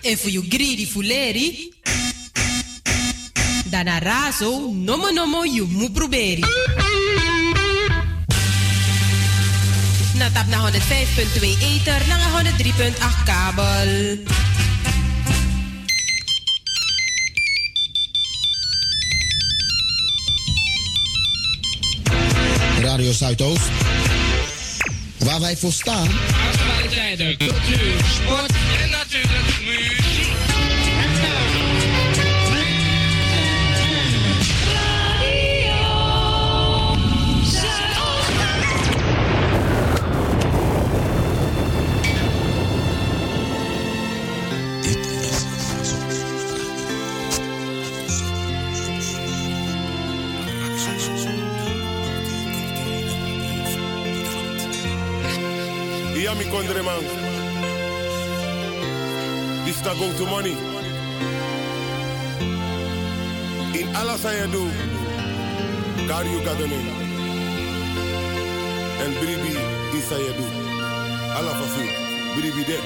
En voor you greedy fuleri. Dan a raso, nomo you mu proberi. Na tap na 105.2 ether, na 103.8 kabel. Radio Zuidoost, waar wij voor staan. Actualiteiten, cultuur, sport en natuurlijk muziek. Mi kondre man. This na go to money. In alles aan je doet, daar je gaat doen. En bribi is aan je doet. Alla fasu, bribi de.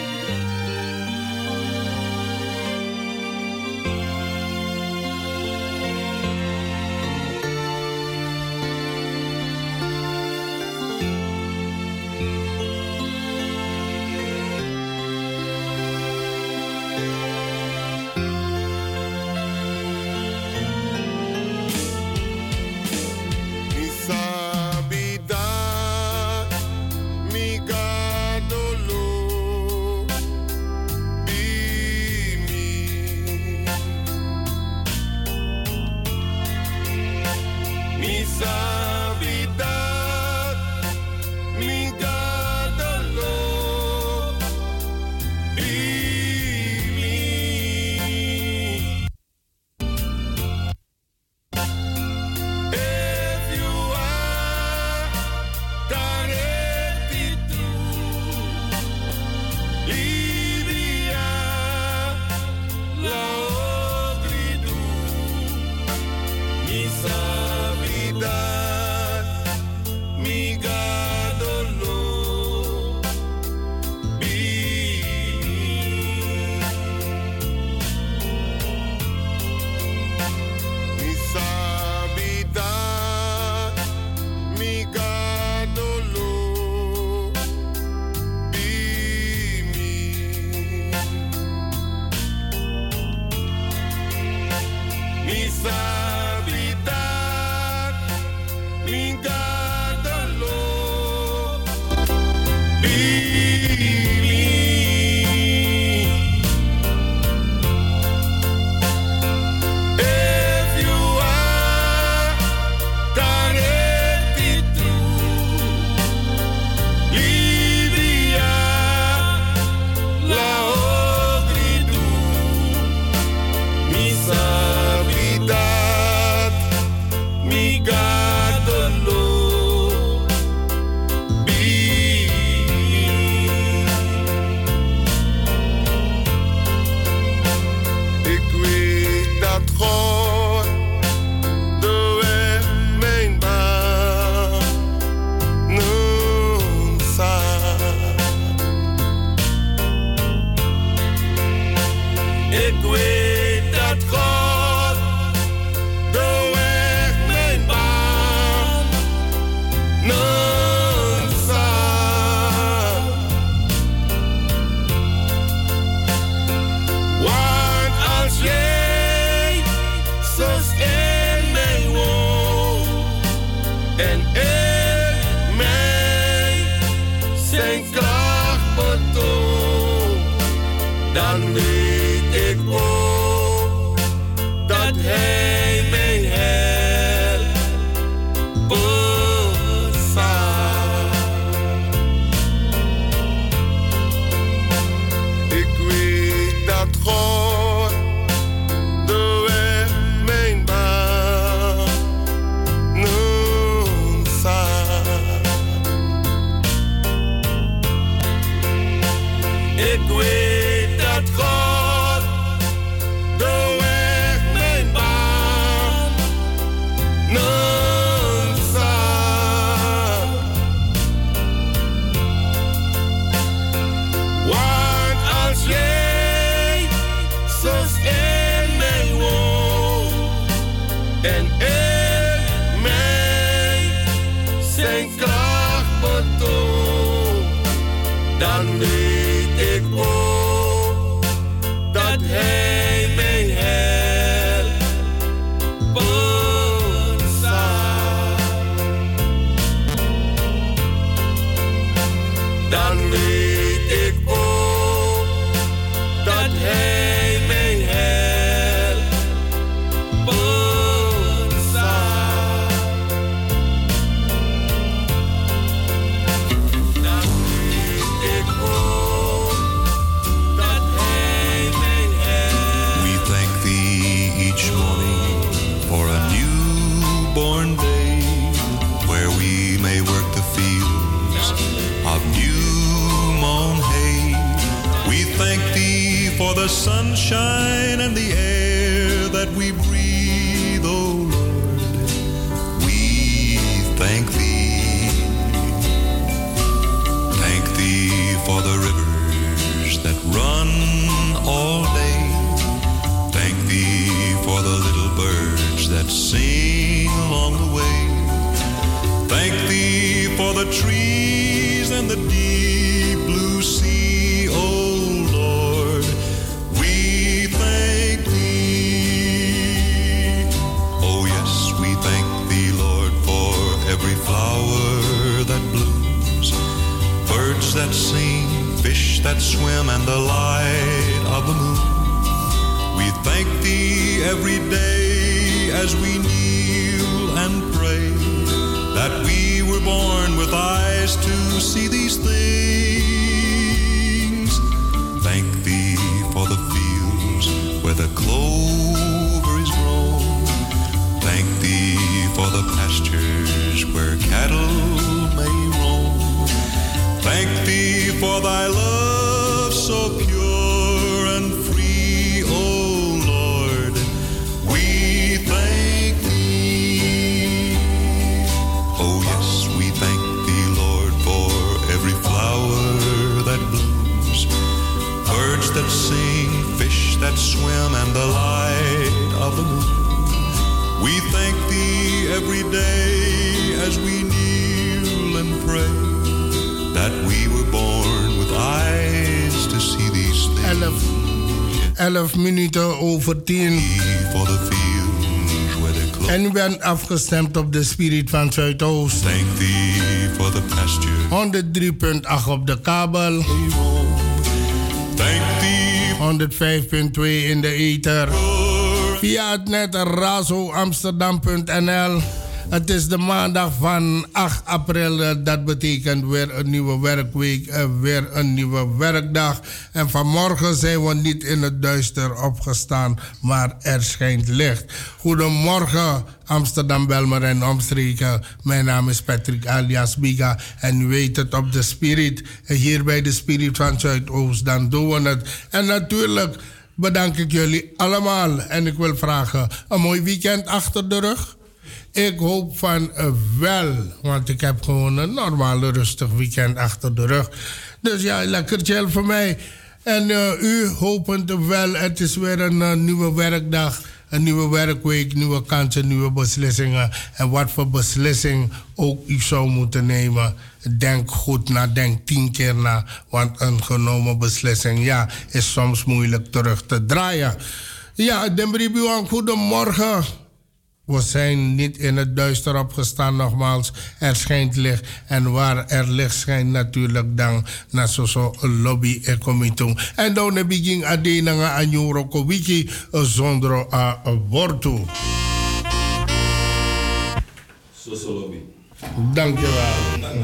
Ik weet dat God de weg mijn baan sunshine and the air that we breathe, O Lord, we thank Thee. Thank Thee for the rivers that run all day. Thank Thee for the little birds that sing along the way. Thank Thee for the trees and the deep blue sea, O Lord, we thank Thee. Oh yes, we thank Thee, Lord, for every flower that blooms, birds that sing, fish that swim, and the light of the moon. We thank Thee every day as we kneel and pray, that we were born with eyes to see these things. Thank Thee for the fields where the clover is grown. Thank Thee for the pastures where cattle may roam. Thank Thee for Thy love so pure and free, O Lord, we thank Thee. Oh yes, we thank Thee, Lord, for every flower that blooms, birds that sing, fish that swim, and the light of the moon. We thank Thee every day as we kneel and pray, that we were born with eyes to see these things. 11 minuten over 10. For the fields where the clover. En u bent afgestemd op de Spirit van Zuidoost. Thank Thee for the pasture. 103.8 op de kabel. Thank Thee. 105.2 in de ether. Via het net razoamsterdam.nl. Het is de maandag van 8 april. Dat betekent weer een nieuwe werkweek, weer een nieuwe werkdag. En vanmorgen zijn we niet in het duister opgestaan, maar er schijnt licht. Goedemorgen Amsterdam, Belmer en omstreken. Mijn naam is Patrick alias Biga. En u weet het, op de Spirit, hier bij de Spirit van Zuidoost, dan doen we het. En natuurlijk bedank ik jullie allemaal. En ik wil vragen, een mooi weekend achter de rug? Ik hoop van wel, want ik heb gewoon een normale rustig weekend achter de rug. Dus ja, lekker chill voor mij. En u hopend wel, het is weer een nieuwe werkdag, een nieuwe werkweek, nieuwe kansen, nieuwe beslissingen. En wat voor beslissing ook u zou moeten nemen. Denk goed na, denk 10 keer na. Want een genomen beslissing, ja, is soms moeilijk terug te draaien. Ja, Dembribuan, goedemorgen. We zijn niet in het duister opgestaan, nogmaals. Er schijnt licht. En waar er licht schijnt, natuurlijk dan naar zo'n lobby en comité. En dan begin adenanga aan Juro Wiki zonder wortu. Zo'n lobby. Dankjewel.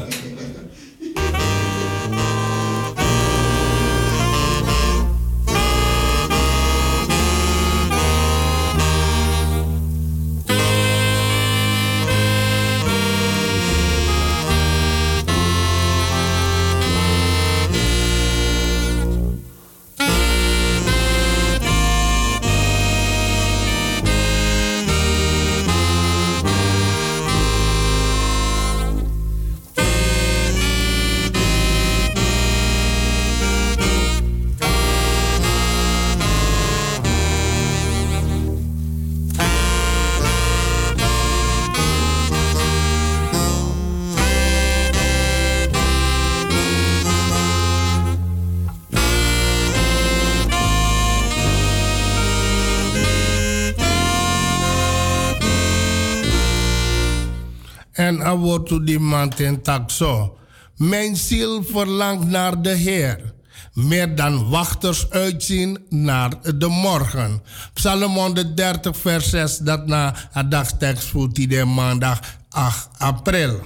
En er wordt toe die man ten tak zo. Mijn ziel verlangt naar de Heer. Meer dan wachters uitzien naar de morgen. Psalm 130 vers 6, dat na een dagtekst voor die maandag 8 april.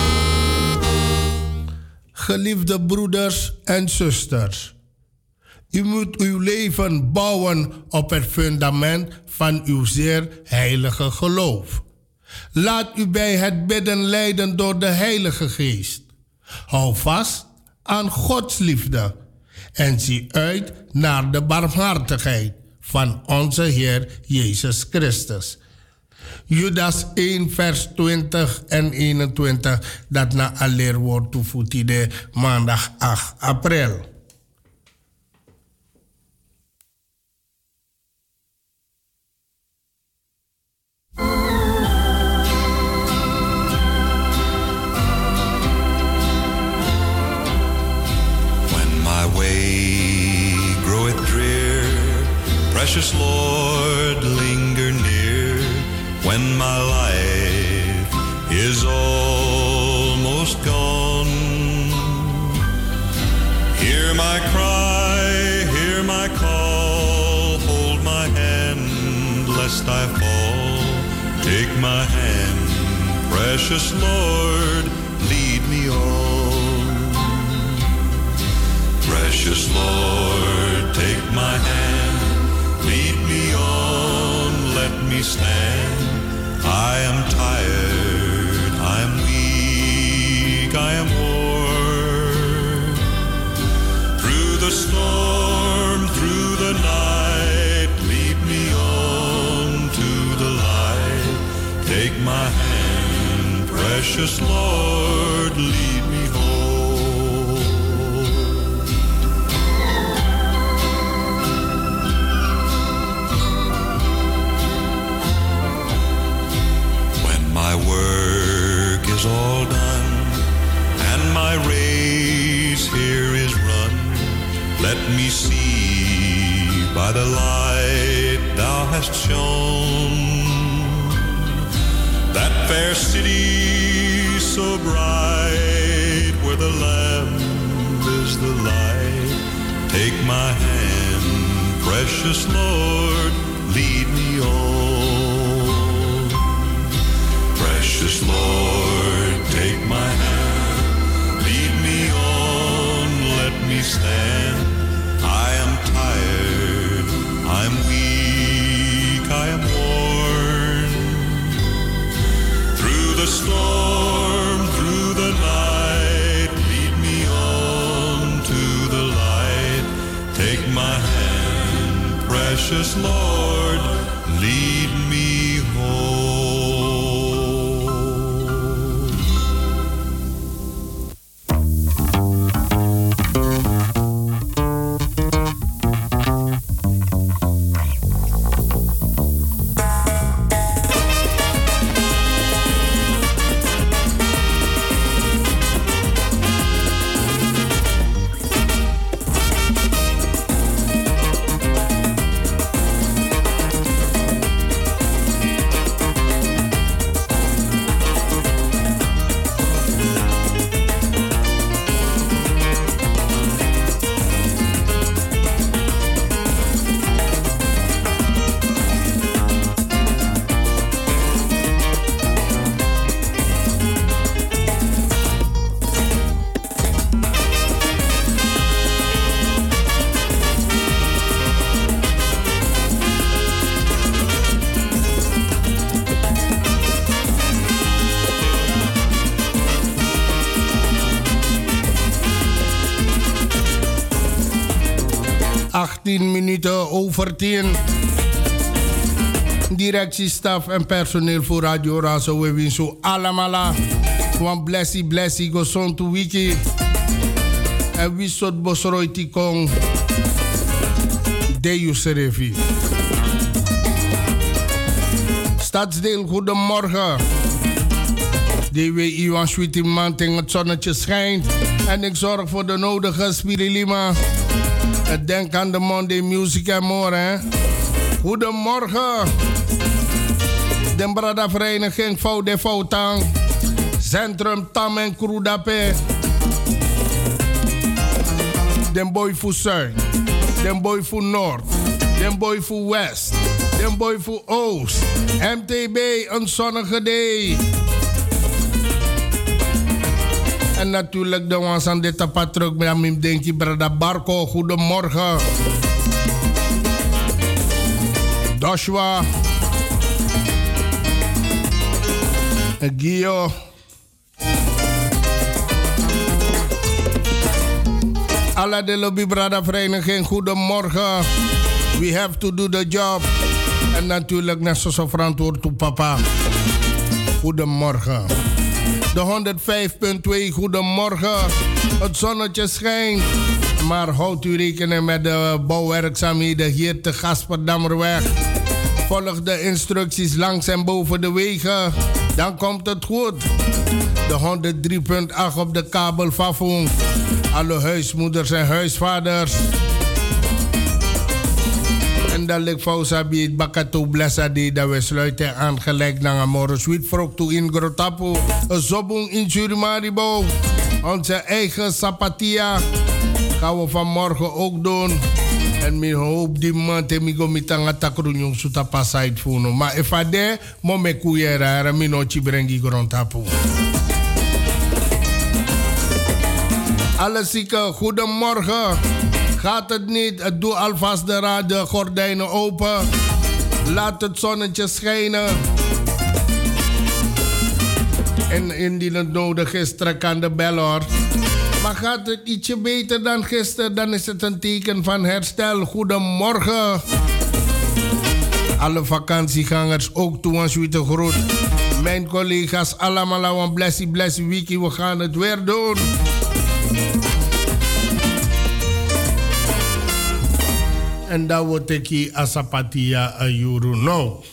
Geliefde broeders en zusters, U moet uw leven bouwen op het fundament van uw zeer heilige geloof. Laat u bij het bidden leiden door de Heilige Geest. Hou vast aan Gods liefde en zie uit naar de barmhartigheid van onze Heer Jezus Christus. Judas 1 vers 20 en 21 dat na alleen wordt toevoegd de maandag 8 april. Precious Lord, linger near when my life is almost gone. Hear my cry, hear my call, hold my hand lest I fall. Take my hand, precious Lord, lead me on. Precious Lord, take my hand. Lead me on, let me stand. I am tired, I am weak, I am worn. Through the storm, through the night, lead me on to the light. Take my hand, precious Lord, lead me home. My work is all done, and my race here is run. Let me see by the light thou hast shone, that fair city so bright, where the Lamb is the light. Take my hand, precious Lord, lead me on. Precious Lord, take my hand, lead me on, let me stand. I am tired, I am weak, I am worn. Through the storm, through the night, lead me on to the light. Take my hand, precious Lord, lead me home. Over 10. Directiestaf en personeel voor Radio Razo. We wensen zo allemaal. Want blessie, go son to wiki. En wie soort bosroiti kong. Deus Serefi. Stadsdeel, goedemorgen. DW Iwan Sweetie tegen het zonnetje schijnt. En ik zorg voor de nodige Spirilima. Denk aan de Monday Music en more, hè. Goedemorgen. De Brada-vereniging VD Foutang. Centrum Tam en Krudape. Den boy voor Zuid. Den boy voor Noord. Den boy voor West. Den boy voor Oost. MTB, een zonnige day. En natuurlijk de ones aan dit patrok met Amim Denki Brada Barco. Goedemorgen. Joshua. Gio. Alla de Lobby Brada Vereniging, goedemorgen. We have to do the job. En natuurlijk net zo verantwoord toe papa. Goedemorgen. De 105.2, goedemorgen. Het zonnetje schijnt. Maar houdt u rekening met de bouwwerkzaamheden hier te Gasperdammerweg. Volg de instructies langs en boven de wegen. Dan komt het goed. De 103.8 op de kabel Fafung. Alle huismoeders en huisvaders. En dan ligt Fausabi het Bakato Blessadi dat we sluiten aan gelijk naar Amoro Sweet Frog toe in Grotapu. Een zobung in Surimaribo. Onze eigen Sapatia gaan we vanmorgen ook doen. En mi hoop die man te mi go mitanga takrunyong suta pasait funo. Maar if ade mo me kuyera mi no chibrengi Grotapu. Alle zieken, goedemorgen. Gaat het niet? Doe alvast de gordijnen open. Laat het zonnetje schijnen. En indien het nodig is, trek aan de bel hoor. Maar gaat het ietsje beter dan gisteren, dan is het een teken van herstel. Goedemorgen. Alle vakantiegangers ook toe ons te groet. Mijn collega's allemaal een blessie wiki. We gaan het weer doen. En dan word ik hier Asapatia Ayuru no.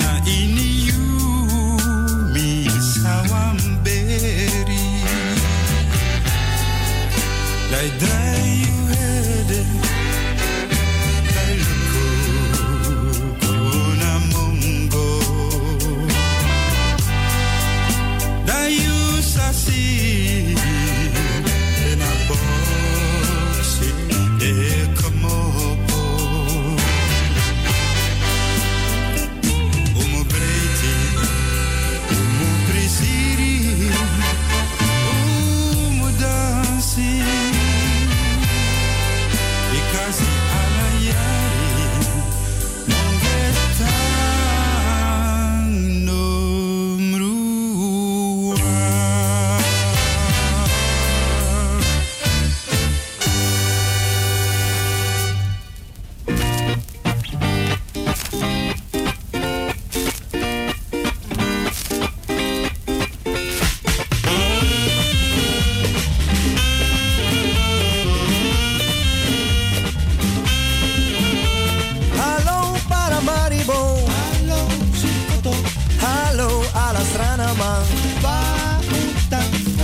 Na ini you mi sawamberi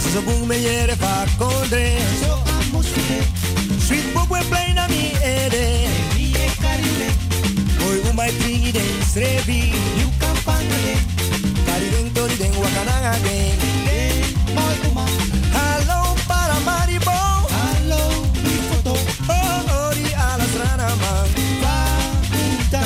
so boom me yere fa kondre. So amusle. Sweet boy play na mi ede. Mi e karine. Boy umay pingi den strebi. You can pangale. Kari den tori den wakananga den. Boy uma. Hello para Maribo. Hello mi foto. Oh ori alas rana man. Va punta.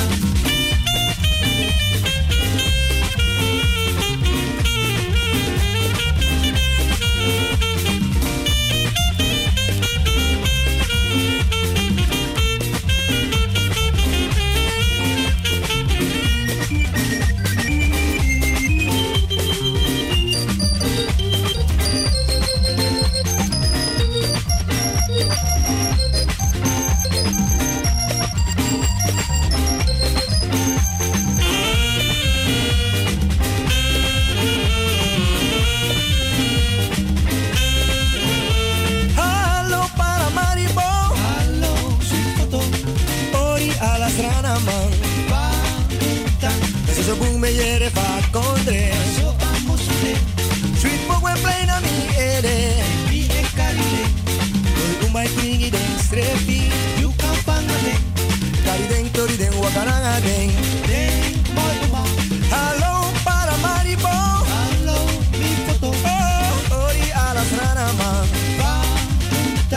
So boom me yere fa kondre. So amusle. Sweet boy play na mi ede. Mi e karine. Boy umay pingi den strepi. You can pangale. Kari den tori den wakananga den. Boy uma. Hello para Maribo. Hello mi foto. Oh ori alas rana man. Va punta.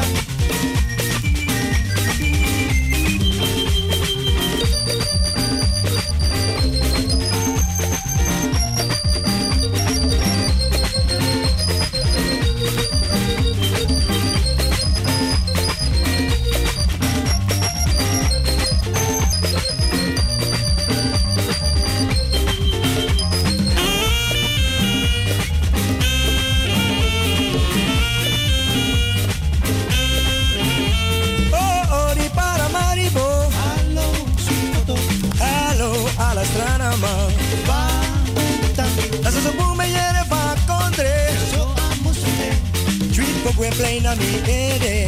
We play na mi ede.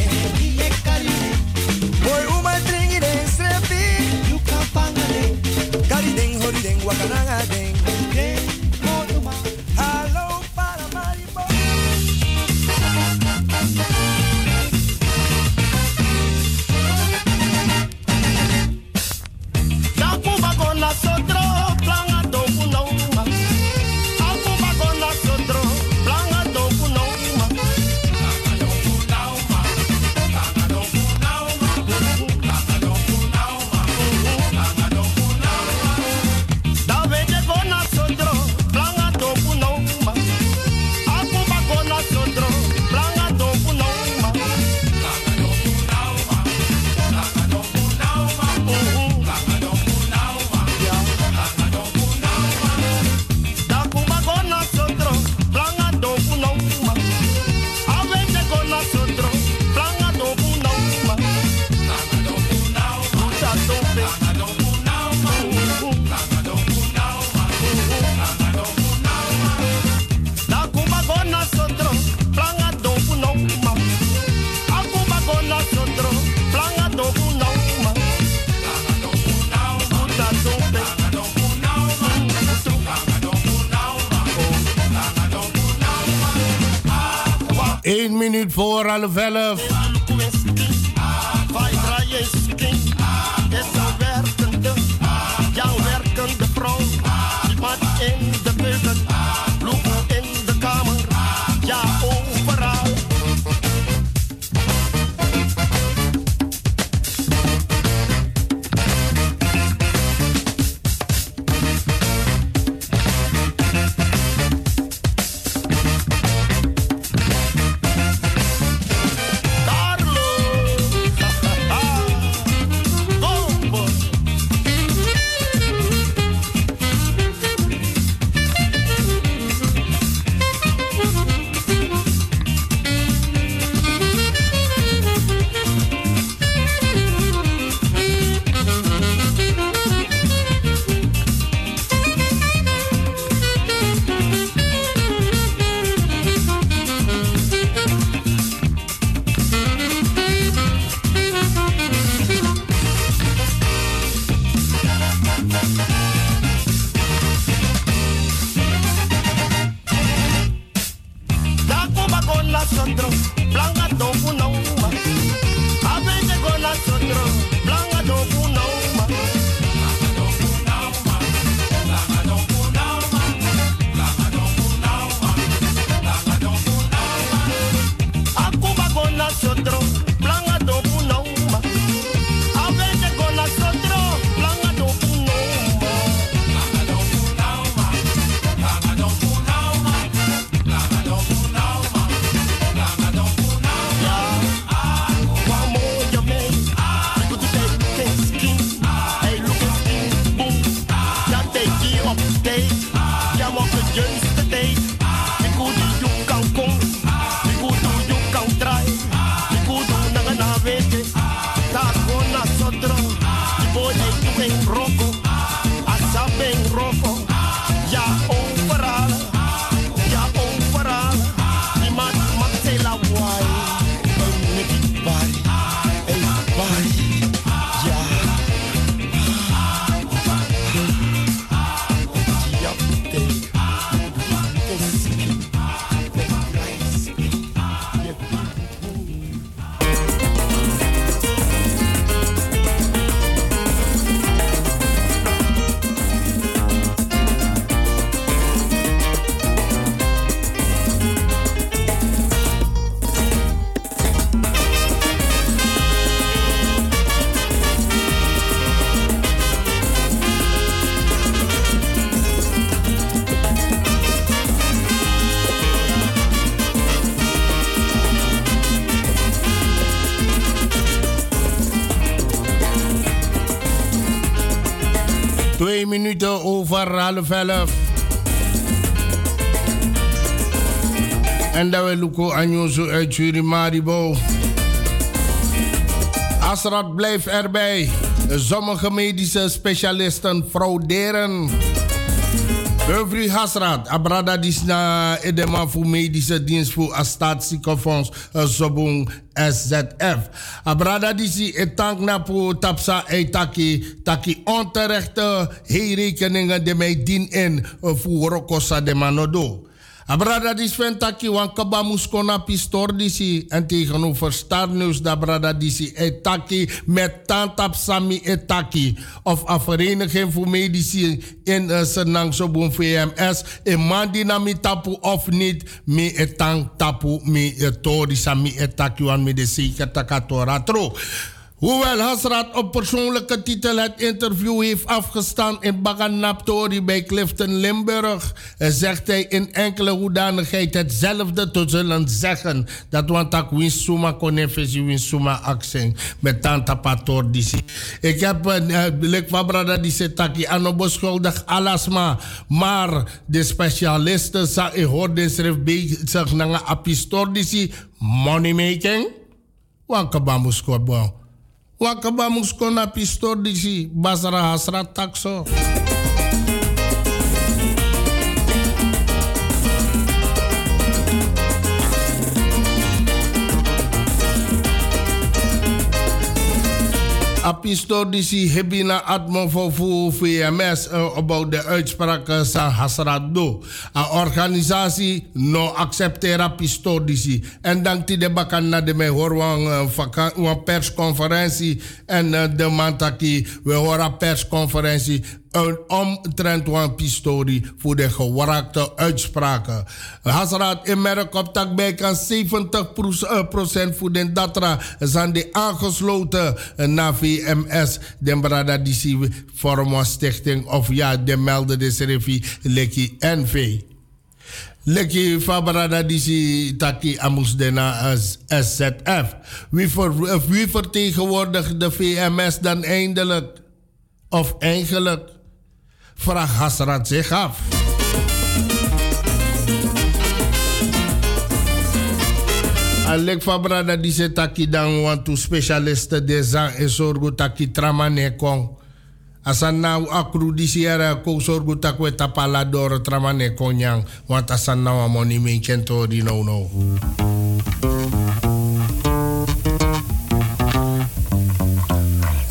Boy umay tringi den strepi. You can pangale. Kari den hori den wakananga den. Boy uma. Hello para Maribo. Takuba con nosotros, plan a toku no uma. Takuba con nosotros, plan a toku no uma. Minuut voor 11:30. Jouw werkende vrouw, iemand in de keuken, bloemen in de kamer, ja overal. Daar nosotros, blanca tofu no ma. A veces con nosotros, blanca tofu no ma. Blanca tofu no ma. Blanca tofu no ma. Blanca tofu no ma. Blanca tofu no ma. A Cuba con nosotros, blanca tofu no ma. A veces con nosotros, blanca tofu no ma. Blanca tofu no ma. Blanca tofu no ma. Blanca tofu no ma. Blanca tofu no ma. One more you make. You could take skin. Hey, look at skin. Boom. Ja, take you up date. Ja, mag het juiste date. Ik hoe die you kan kom. Ik hoe doe you kan try. Ik hoe doe na na wete. Daar gewoon naar sotro. Die boy heeft you in rocco. Asap in rocco. Ja, overal. Ja, overal. Die man say la why. Hey, Nicky body. Hey, body. Ja. Ja, take. Twee minuten over 11:30. En dat we lukken aan jou uit Surimaribo. Asrat blijft erbij. Sommige medische specialisten frauderen. Every Hasrat, abrada dis na edema voor medische dienst voor Staatsziekenfonds Zobung SZF. Abrada disi etank na po tapsa taki onterechte rekeningen de mij dien in voor rokosa de manodo. Abrada dis ventaki wan kaba muskona pistor disi en tegenover Starneus da brada disi etaki met tantap sami etaki of a vereniging voor medici in Senang Sobun VMS en man dinami tapu of niet me etang tapu me etori sami etaki wan me de zeker takatoratro. Hoewel Hasrat op persoonlijke titel het interview heeft afgestaan in Baganaptori bij Clifton Limburg, zegt hij in enkele hoedanigheid hetzelfde te zullen zeggen. Dat want ik winsuma konefesi winsuma accent met tanta pator disi. Ik heb blik van brada disi taki ano beschuldig alasma, maar de specialisten sa e hoorden schrift bezig na apistor disi money making. Wankabamus ko Wakaba muskona pistor disi basara Hasrat takso. Apistor disi hebina admo voor VMS about de uitspraken van Hasrat do. A organisatie no acceptera pistor disi. En dank die de bakan na de me hoor wan persconferentie en de mantaki we horen persconferentie omtrent wan pistori voor de gewarakte uitspraken. Hasrat in merk op tak bij kan 70% voor de datra zijn de aangesloten na VMS. Den brada disi vorm stichting of ja de melden de serefi leki NV. Leki fabrada disi taki amusdena SZF. Wie vertegenwoordigt de VMS dan eindelijk? Of eigenlijk? Vraagt Hasrat zich af. Alek fabrada disi taki dan want to specialisten de zang en zorgo taki tramane kong. Asan na akru disi era ko sorgo takwe tapala dor tramane konyang want asan na amoni menchento di no.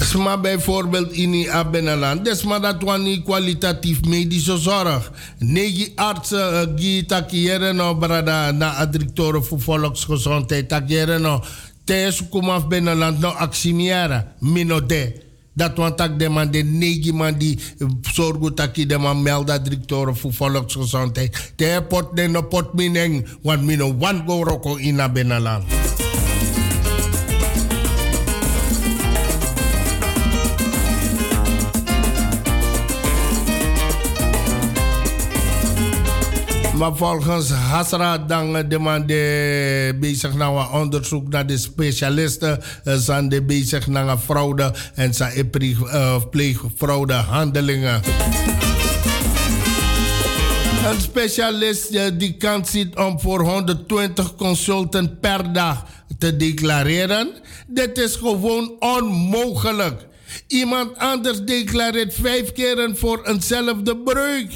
Maar bijvoorbeeld in Abenaland, desma dat wani kwalitatief medische zorg. Negi artsen takieren no brada na directeur voor volksgezondheid takieren no thuis kom af Benaland no actimiera minode. Dat want ik demande negi man die zorgen taki de man melda directeur voor volksgezondheid. Te pot de no pot mineng want mino one go roko in Abenaland. Maar volgens Hasra dan demande bezig naar een onderzoek naar de specialisten. Zijn de bezig naar een fraude en zijn pleegfraude handelingen. Een specialist die kans ziet om voor 120 consulten per dag te declareren. Dit is gewoon onmogelijk. Iemand anders declareert 5 keer voor eenzelfde breuk.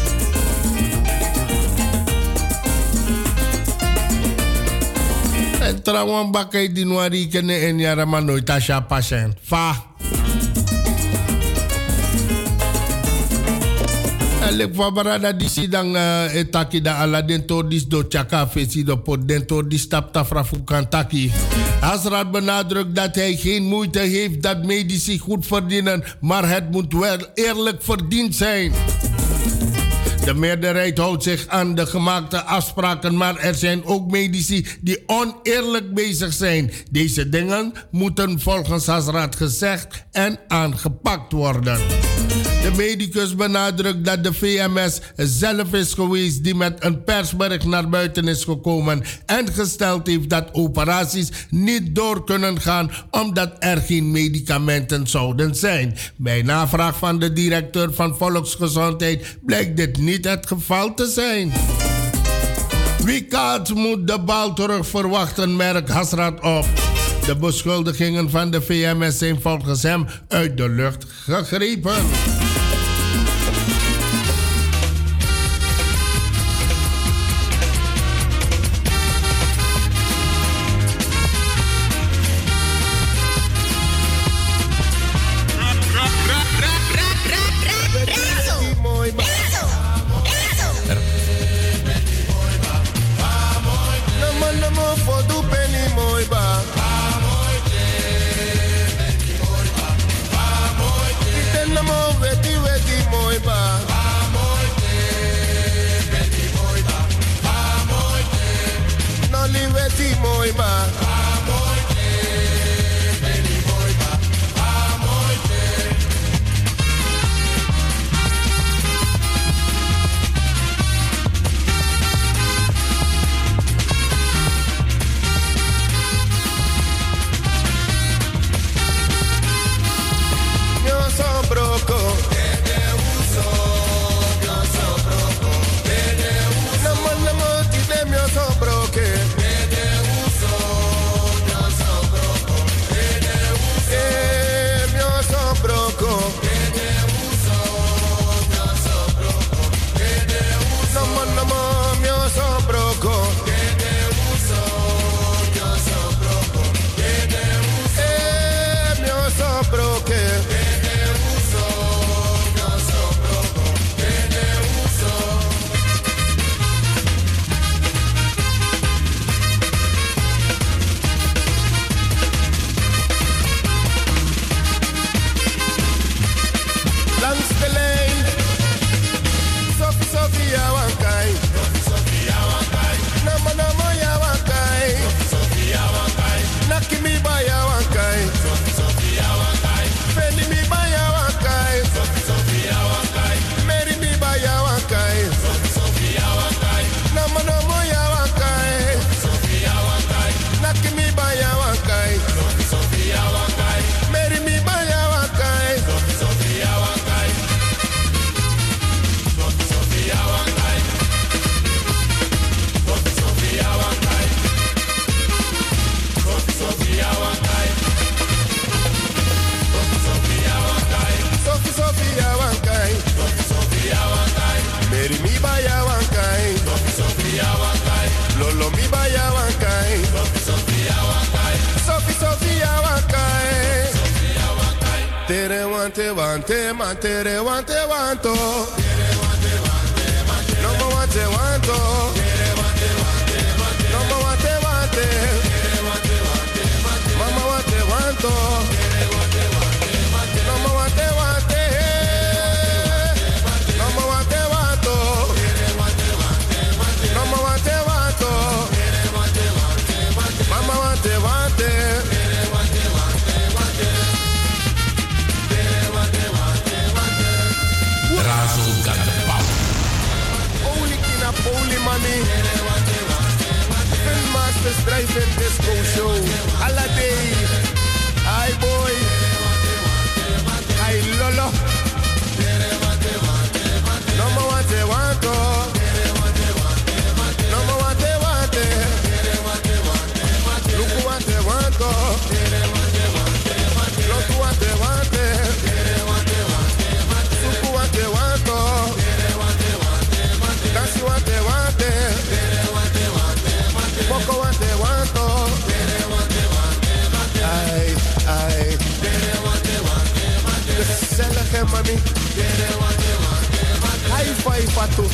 En trouwens, bakai di nuari kene en yara manoi tasha patiënt. Fa. En lek van barada di sidang etaki da ala dento dis do chaka fesi do pot dento di stap tafra fukantaki. Hasrat benadrukt dat hij geen moeite heeft dat medici goed verdienen, maar het moet wel eerlijk verdiend zijn. De meerderheid houdt zich aan de gemaakte afspraken, maar er zijn ook medici die oneerlijk bezig zijn. Deze dingen moeten volgens Hasrat gezegd en aangepakt worden. De medicus benadrukt dat de VMS zelf is geweest die met een persbericht naar buiten is gekomen en gesteld heeft dat operaties niet door kunnen gaan omdat er geen medicamenten zouden zijn. Bij navraag van de directeur van Volksgezondheid blijkt dit niet het geval te zijn. Wie kaart moet de bal terug verwachten, merkt Hasrat op. De beschuldigingen van de VMS zijn volgens hem uit de lucht gegrepen. wante, mantere, wante, wanto. No more wante, wanto. No more wante, wante. Mama wante, wanto. No more wante, wante. No more wante, wanto. No more wante, wanto. Mama wante, wante. Razzle got the power. Holy kina, holy money. Fin masters driving disco show. Alla day. Hi boy. Hi lolo. No more wante wanto. No more wante wante. Look wante wanto. Look wante wante. Suku wante wanto. Dance wante wante. Poco wante wanto. Ay, ay. Gezellige mami. High five patu.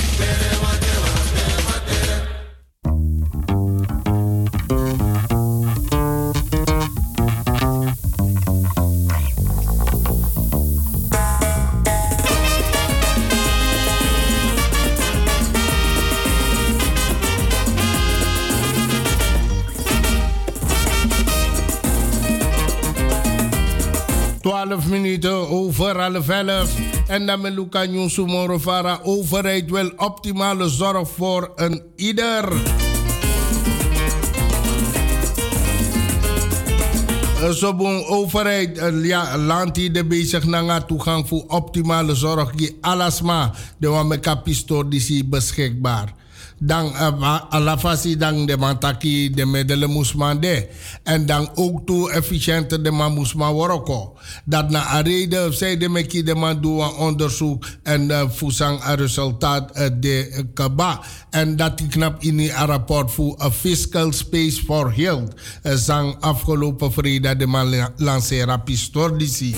Minuten over 11. En dan met Luca Nyunsumorofara. Overheid wil optimale zorg voor een ieder. Zo'n overheid, land die de bezig naar toegang voor optimale zorg. Die alasma, de wameka pistoor die is beschikbaar. Dan alafasi dan de mantaki de middelen moest man de. En dan ook toe efficiënter de man moest man woroko. Dat na een reden zij de meki de man doen een onderzoek en voezang een resultaat de kaba. En dat die knap in een rapport voor a fiscal space for health. Zang afgelopen vrijdag de man lancera pistordici.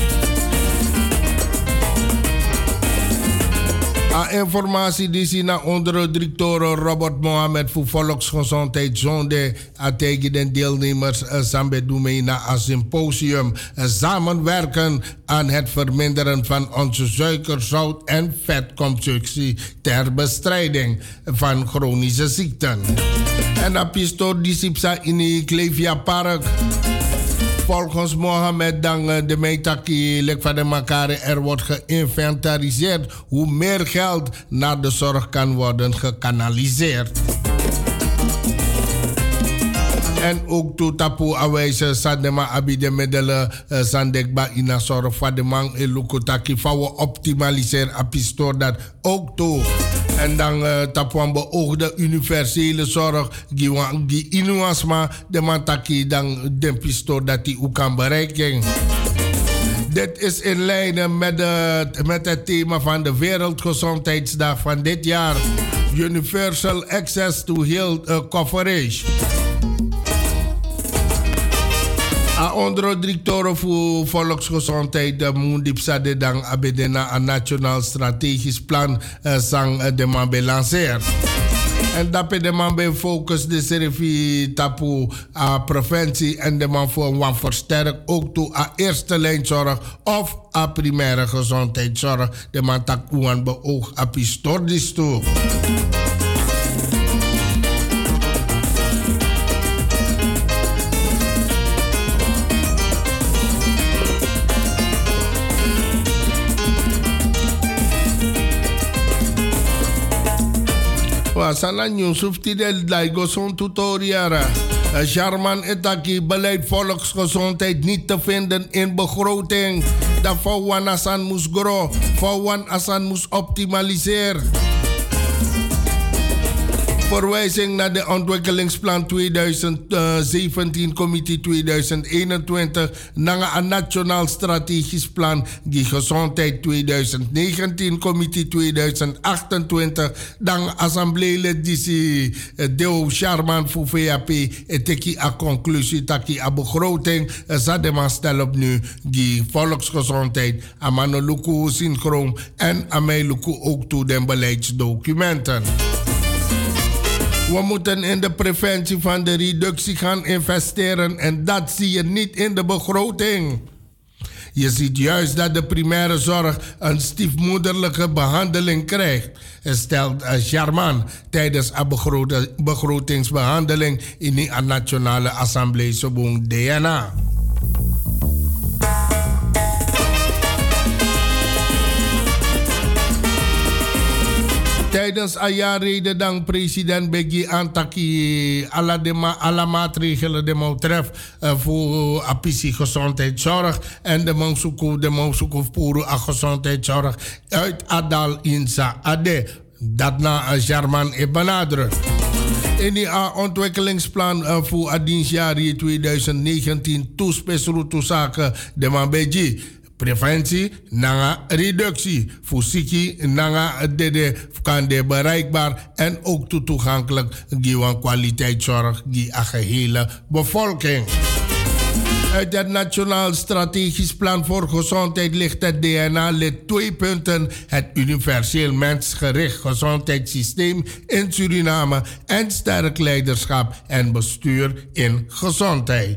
Informatie die ze naar onder directeur Robert Mohamed voor Volksgezondheid zonde tegen de deelnemers samen doen naar een symposium samenwerken aan het verminderen van onze suiker, zout en vetconsumptie ter bestrijding van chronische ziekten. En dat pistoor disipsa in de Klevia Park. Volgens Mohamed dan de meitaki lek van de makare er wordt geïnventariseerd hoe meer geld naar de zorg kan worden gekanaliseerd. En ook toe tapu awijze sadema abi de middelen zandekba in de zorg van de man en lukotaki vouwen optimaliseren apistoor dat ook toe. En dan tapu aan beoogde universele zorg die inuasma de mantaki dan de pistoor dat die ook kan bereiken. Dit is in lijn met het thema van de Wereldgezondheidsdag van dit jaar. Universal Access to Health Coverage. Onder directeur voor volksgezondheid de Moendipsade dan abedena een nationaal strategisch plan sang de man belanceerd. En dat de man bij focus de serie tapu preventie en de man voor een versterk ook toe aan eerste lijnzorg of aan primaire gezondheidszorg. De man tak uan beoog aan pistordis toe. Sana news of tidel laigo son tutoriara. Jarman etaki beleid volksgezondheid niet te vinden in begroting. Dat voor wan asan moest grow, voor wan asan moest optimaliseren. Verwijzing naar de ontwikkelingsplan 2017, committee 2021, naar een nationaal strategisch plan, die gezondheid 2019, committee 2028, dan assembleelid die Deo Sharman voor VAP, eteki a conclusie, taki a begroting, zadema stel op nu, die volksgezondheid, amanoluku synchroon en ameluku ook toe den beleidsdocumenten. We moeten in de preventie van de reductie gaan investeren en dat zie je niet in de begroting. Je ziet juist dat de primaire zorg een stiefmoederlijke behandeling krijgt, stelt Sharman tijdens een begrotingsbehandeling in de Nationale Assemblée Sobong DNA. Tijdens een jaarreden dan president Begi Antaki alle maatregelen die moet treffen voor apici gezondheidszorg en de monsuku puru gezondheidszorg uit Adal Insa Ade. Dat na Sharman benadrukt. In die ontwikkelingsplan voor Adinsjari 2019 toespecifieke zaken de Mambeji. Preventie, nanga reductie. Fusiki, nanga dede kan de bereikbaar en ook toegankelijk gewoon kwaliteitszorg die a gehele bevolking. Uit het Nationaal Strategisch Plan voor Gezondheid ligt het DNA lid 2 punten. Het universeel mensgericht gezondheidssysteem in Suriname en sterk leiderschap en bestuur in gezondheid.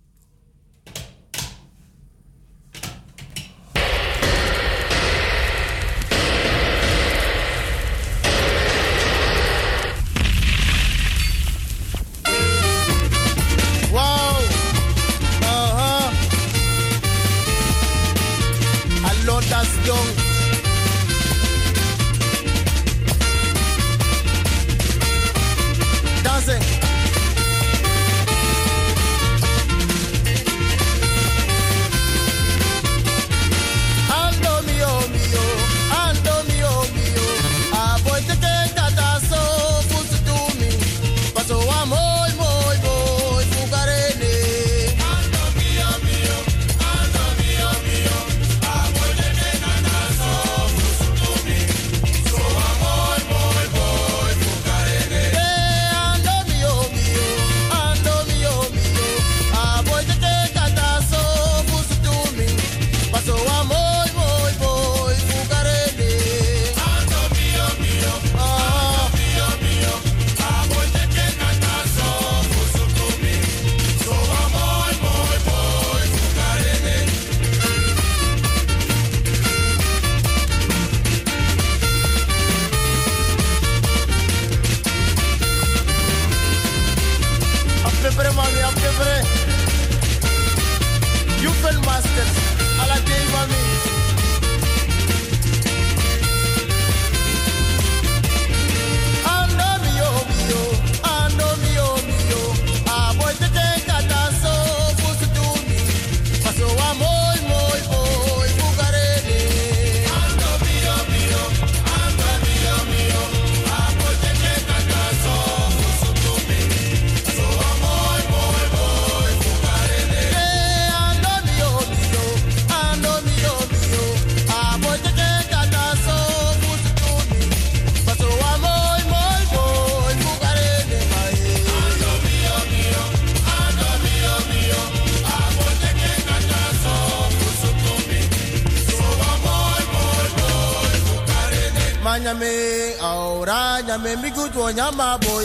Nyame mi good wo nyama boy.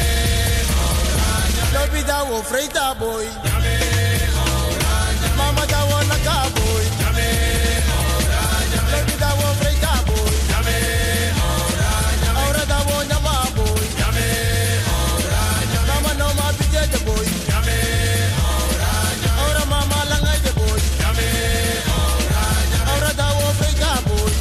Lobi da wo freita boy. Mama da wo naka boy. Lobi da wo freita boy. Aura da wo nyama boy. Mama no ma bije de boy. Aura mama langa de boy. Aura da wo freita boy.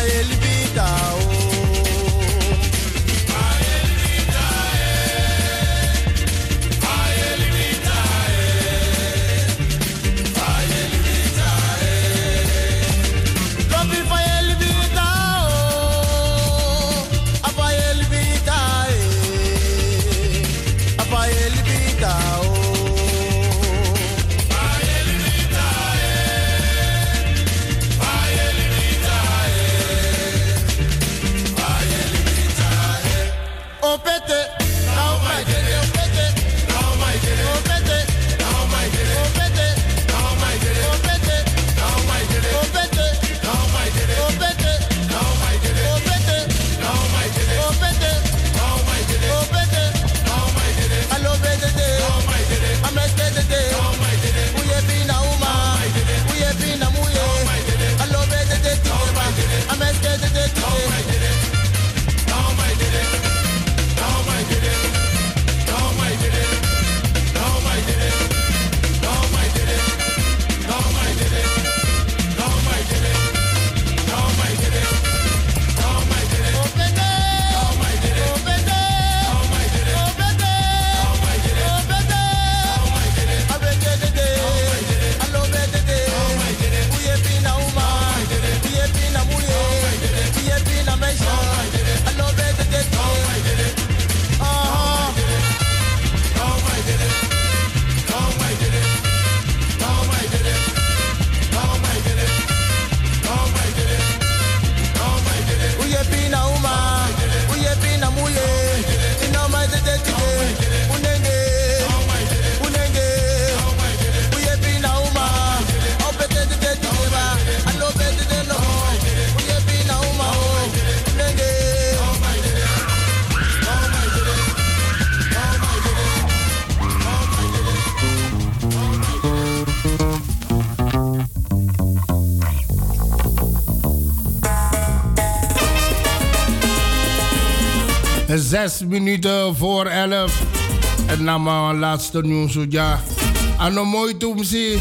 6 minuten voor 11. En dan maar laatste nieuws. Ja, ano mooi toemsi.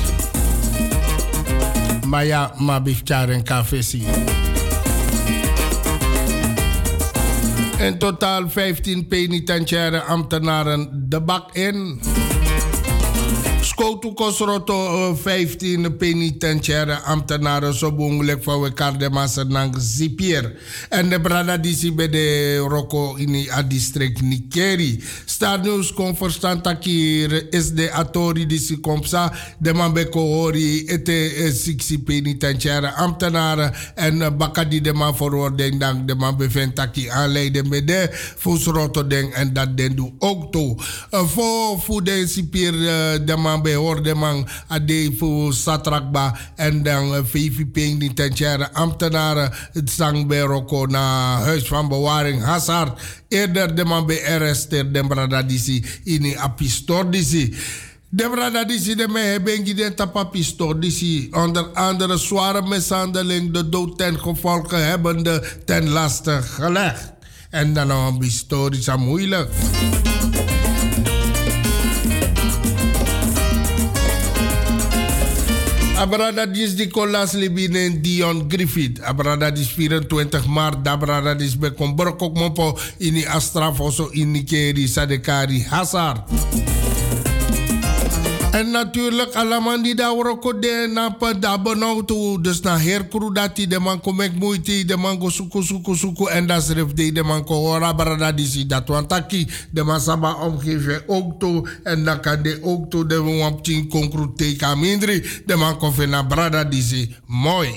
Maar ja, maar bifchar en kafesi. In totaal 15 penitentiaire ambtenaren de bak in. Skoutu Kosroto 15 penitentiaire ambtenaren zo behoorlijk van elkaar de Maasernang Zipier. En de Bradadisi bij de Roko in het district Nikeri. Star News kon verstaan dat hier is de Atori disi Komsa. De man bij Kohori ete 16 penitentiaire ambtenaren. En Bakadi de man veroordeeld dank de man bevindt dat hij aanleiding met de Fusroto denk en dat den doe ook toe. Voor de Zipier de man hoorde man ade voor Satrakba en dan VVP penitentiaire ambtenaren het zang bij Roko naar huis van bewaring Hazard. Eerder de man bij arresteer de Bradadisi in Apistordisi. De Bradadisi de mij hebben gedaan op Apistordisi. Onder andere zware mishandeling, de dood ten gevolge hebbende ten laste gelegd. En dan nog een historisch aan moeilijk. Abradadis di Colas Libine Dion Griffith. Abradadis 24 maart. Abradadis bekom brokok mopo ini Astrafoso ini Keri Sadekari Hazard. En natuurlijk allemaal die daar ook de napa daar benauwd. Dus na herkru dat die de man kom ik moeite, de man go suku en dat schreef de man ko hora Bradadisi dat want taki de man saba omgeven ook toe en dan kan de ook toe de man op 10 concrete kamindri de man ko na Bradadisi mooi.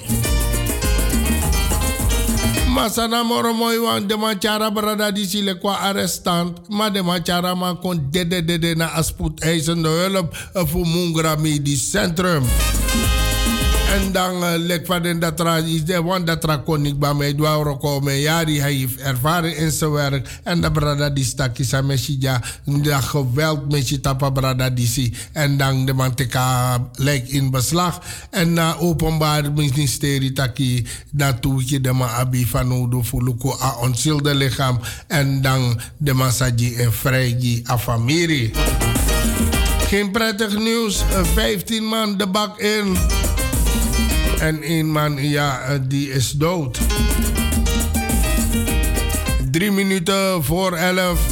Masana moro mooi want de man chara Bradadisi le kwa arrestant, maar de man chara man kon dede na spoedeisende hulp voor Mungra Medisch Centrum. En dan lek van dat is de one dat kon ik bij mij door komen. Jari hij heeft ervaring in zijn werk en de Bradadisi takisa mesija dat geweld met tapa Bradadisi en dan de man teka lek in beslag en na openbaar ministerie taki naartoe je de man abi van odo fuluko a onschuldig lichaam en dan de massaji en vrijgi a familie. Geen prettig nieuws, 15 man de bak in. En één man, ja, die is dood. 3 minuten voor 11.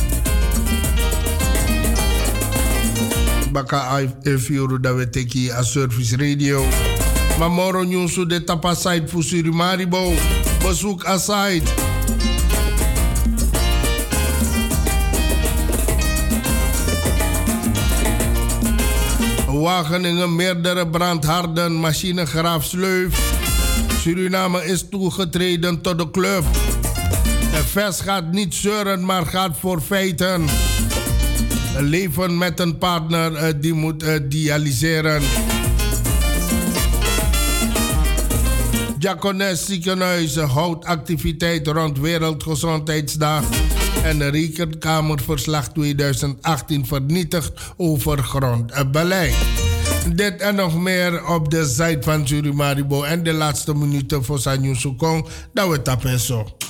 Baka F-Euro dat we teki a Service Radio. Maar morgen nieuws de tapa site voor Surimaribo. Bezoek a site. Wageningen, meerdere brandharden, machinegraaf Sleuf. Suriname is toegetreden tot de club. De VES gaat niet zeuren, maar gaat voor feiten. Leven met een partner die moet dialyseren. Diakones Ziekenhuis houdt activiteit rond Wereldgezondheidsdag. En de Rekenkamerverslag 2018 vernietigt over grondbeleid. Dit en nog meer op de site van Surimaribo. En de laatste minuten voor Sanyu Sukong. Dat we tappen zo.